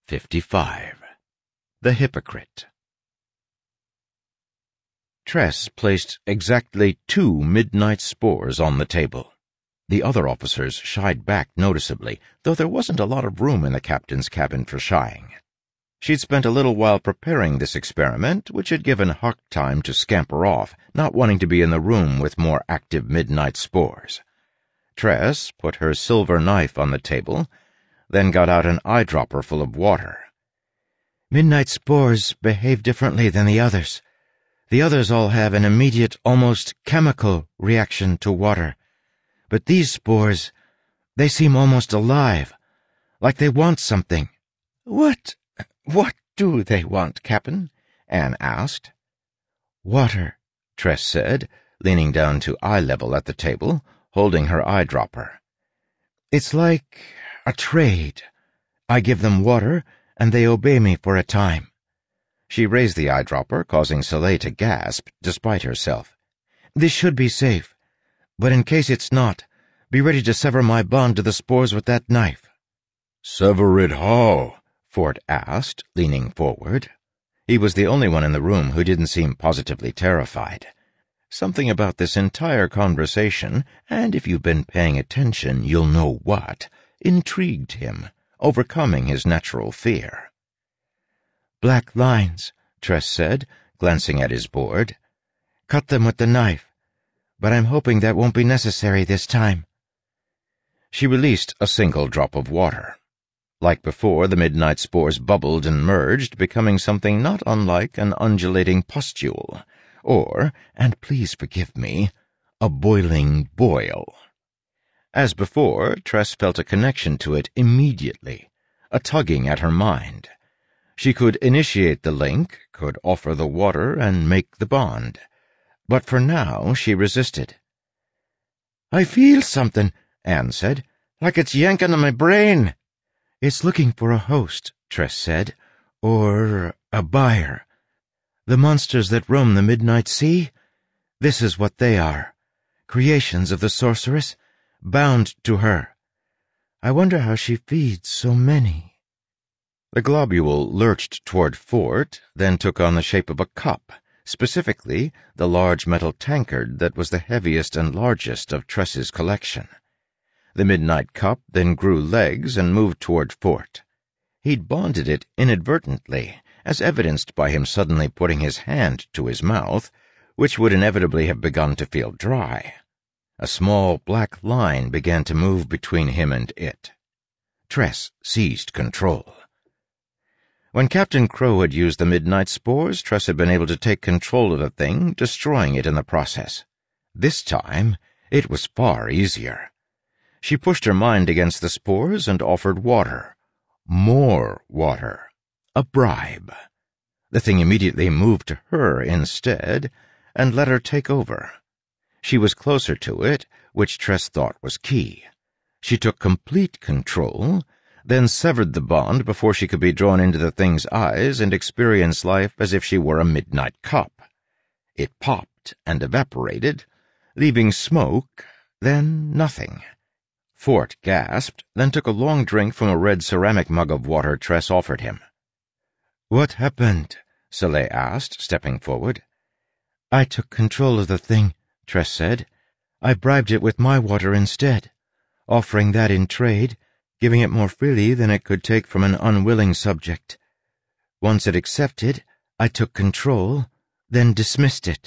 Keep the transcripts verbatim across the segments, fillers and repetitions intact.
fifty-five. The Hypocrite. Tress placed exactly two midnight spores on the table. The other officers shied back noticeably, though there wasn't a lot of room in the captain's cabin for shying. She'd spent a little while preparing this experiment, which had given Huck time to scamper off, not wanting to be in the room with more active midnight spores. Tress put her silver knife on the table, then got out an eyedropper full of water. Midnight spores behave differently than the others. The others all have an immediate, almost chemical reaction to water. But these spores, they seem almost alive, like they want something. What, what do they want, Captain? Anne asked. Water, Tress said, leaning down to eye level at the table, holding her eyedropper. It's like a trade. I give them water, and they obey me for a time. She raised the eyedropper, causing Soleil to gasp, despite herself. This should be safe, but in case it's not, be ready to sever my bond to the spores with that knife. Sever it how? Fort asked, leaning forward. He was the only one in the room who didn't seem positively terrified. Something about this entire conversation, and if you've been paying attention, you'll know what, intrigued him, overcoming his natural fear. Black lines, Tress said, glancing at his board. Cut them with the knife, but I'm hoping that won't be necessary this time. She released a single drop of water. Like before, the midnight spores bubbled and merged, becoming something not unlike an undulating pustule, or, and please forgive me, a boiling boil. As before, Tress felt a connection to it immediately, a tugging at her mind. She could initiate the link, could offer the water and make the bond. But for now, she resisted. I feel something, Anne said, like it's yanking on my brain. It's looking for a host, Tress said, or a buyer. The monsters that roam the midnight sea? This is what they are. Creations of the sorceress, bound to her. I wonder how she feeds so many. The globule lurched toward Fort, then took on the shape of a cup, specifically the large metal tankard that was the heaviest and largest of Tress's collection. The midnight cup then grew legs and moved toward Fort. He'd bonded it inadvertently, as evidenced by him suddenly putting his hand to his mouth, which would inevitably have begun to feel dry. A small black line began to move between him and it. Tress seized control. When Captain Crow had used the midnight spores, Tress had been able to take control of the thing, destroying it in the process. This time, it was far easier. She pushed her mind against the spores and offered water. More water. A bribe. The thing immediately moved to her instead, and let her take over. She was closer to it, which Tress thought was key. She took complete control, then severed the bond before she could be drawn into the thing's eyes and experience life as if she were a midnight cup. It popped and evaporated, leaving smoke, then nothing. Fort gasped, then took a long drink from a red ceramic mug of water Tress offered him. What happened? Soleil asked, stepping forward. I took control of the thing, Tress said. I bribed it with my water instead, offering that in trade, giving it more freely than it could take from an unwilling subject. Once it accepted, I took control, then dismissed it.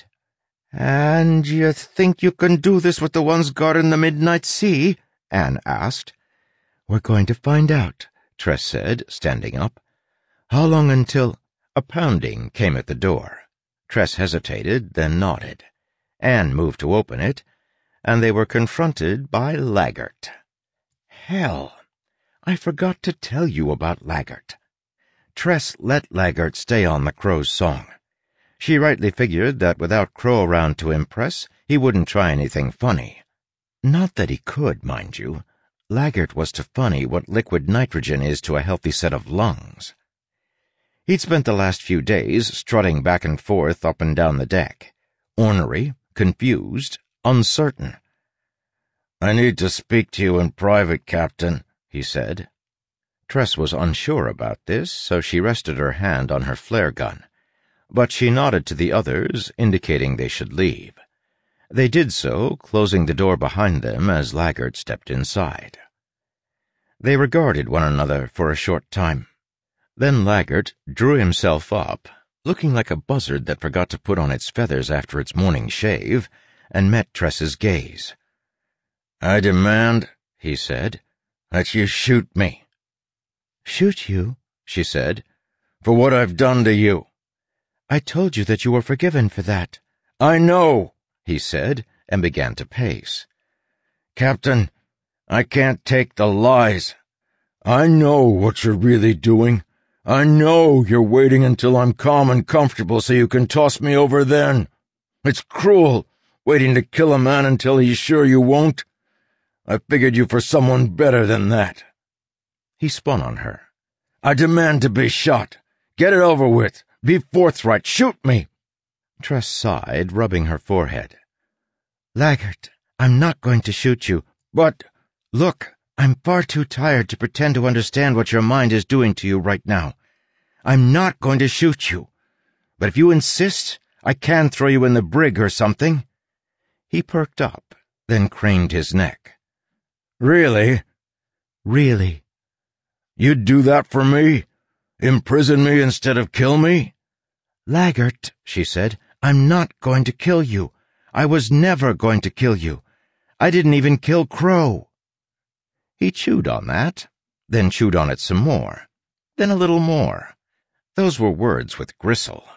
And you think you can do this with the ones guarding the midnight sea? Anne asked. We're going to find out, Tress said, standing up. How long until— A pounding came at the door. Tress hesitated, then nodded. Anne moved to open it, and they were confronted by Laggert. Hell! I forgot to tell you about Laggert. Tress let Laggert stay on the Crow's song. She rightly figured that without Crow around to impress, he wouldn't try anything funny. Not that he could, mind you. Laggert was to funny what liquid nitrogen is to a healthy set of lungs. He'd spent the last few days strutting back and forth up and down the deck, ornery, confused, uncertain. I need to speak to you in private, Captain, he said. Tress was unsure about this, so she rested her hand on her flare gun. But she nodded to the others, indicating they should leave. They did so, closing the door behind them as Laggert stepped inside. They regarded one another for a short time. Then Laggert drew himself up, looking like a buzzard that forgot to put on its feathers after its morning shave, and met Tress's gaze. "I demand," he said, "that you shoot me." "Shoot you?" she said. "For what I've done to you." "I told you that you were forgiven for that." "I know," he said, and began to pace. "Captain, I can't take the lies. I know what you're really doing. I know you're waiting until I'm calm and comfortable so you can toss me over then. It's cruel, waiting to kill a man until he's sure you won't. I figured you for someone better than that." He spun on her. "I demand to be shot. Get it over with. Be forthright. Shoot me." Tress sighed, rubbing her forehead. "Laggert, I'm not going to shoot you. But, look, I'm far too tired to pretend to understand what your mind is doing to you right now. I'm not going to shoot you. But if you insist, I can throw you in the brig or something." He perked up, then craned his neck. "Really?" "Really." "You'd do that for me? Imprison me instead of kill me?" "Laggert," she said, "I'm not going to kill you. I was never going to kill you. I didn't even kill Crow." He chewed on that, then chewed on it some more, then a little more. Those were words with gristle.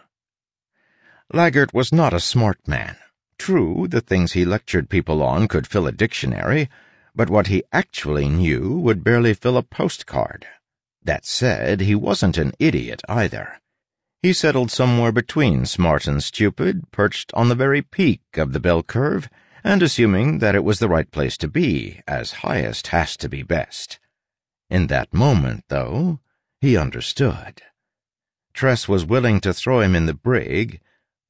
Laggert was not a smart man. True, the things he lectured people on could fill a dictionary, but what he actually knew would barely fill a postcard. That said, he wasn't an idiot either. He settled somewhere between smart and stupid, perched on the very peak of the bell curve, and assuming that it was the right place to be, as highest has to be best. In that moment, though, he understood. Tress was willing to throw him in the brig,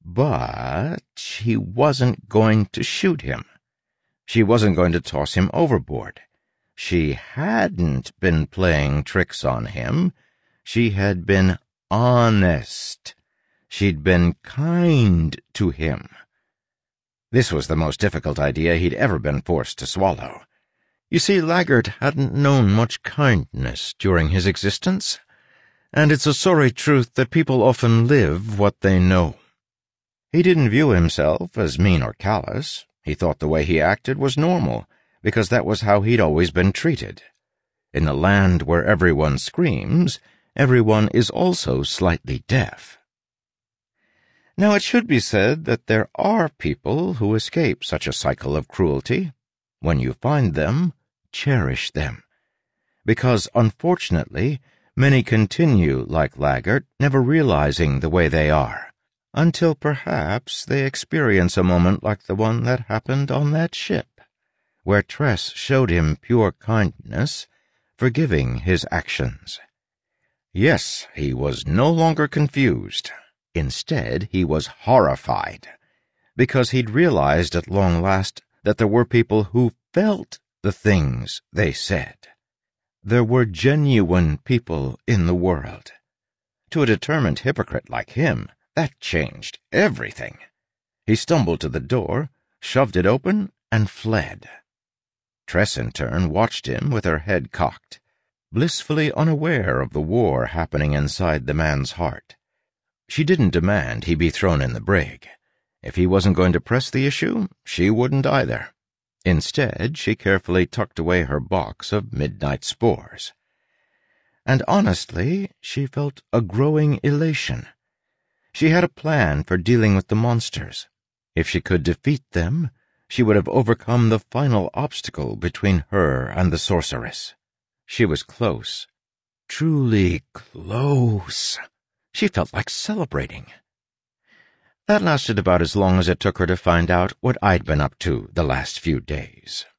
but he wasn't going to shoot him. She wasn't going to toss him overboard. She hadn't been playing tricks on him. She had been honest. She'd been kind to him. This was the most difficult idea he'd ever been forced to swallow. You see, Laggert hadn't known much kindness during his existence, and it's a sorry truth that people often live what they know. He didn't view himself as mean or callous. He thought the way he acted was normal, because that was how he'd always been treated. In the land where everyone screams, everyone is also slightly deaf. Now it should be said that there are people who escape such a cycle of cruelty. When you find them, cherish them. Because, unfortunately, many continue like Laggert, never realizing the way they are, until perhaps they experience a moment like the one that happened on that ship, where Tress showed him pure kindness, forgiving his actions. Yes, he was no longer confused. Instead, he was horrified, because he'd realized at long last that there were people who felt the things they said. There were genuine people in the world. To a determined hypocrite like him, that changed everything. He stumbled to the door, shoved it open, and fled. Tress, in turn, watched him with her head cocked, blissfully unaware of the war happening inside the man's heart. She didn't demand he be thrown in the brig. If he wasn't going to press the issue, she wouldn't either. Instead, she carefully tucked away her box of midnight spores. And honestly, she felt a growing elation. She had a plan for dealing with the monsters. If she could defeat them, she would have overcome the final obstacle between her and the sorceress. She was close. Truly close. She felt like celebrating. That lasted about as long as it took her to find out what I'd been up to the last few days.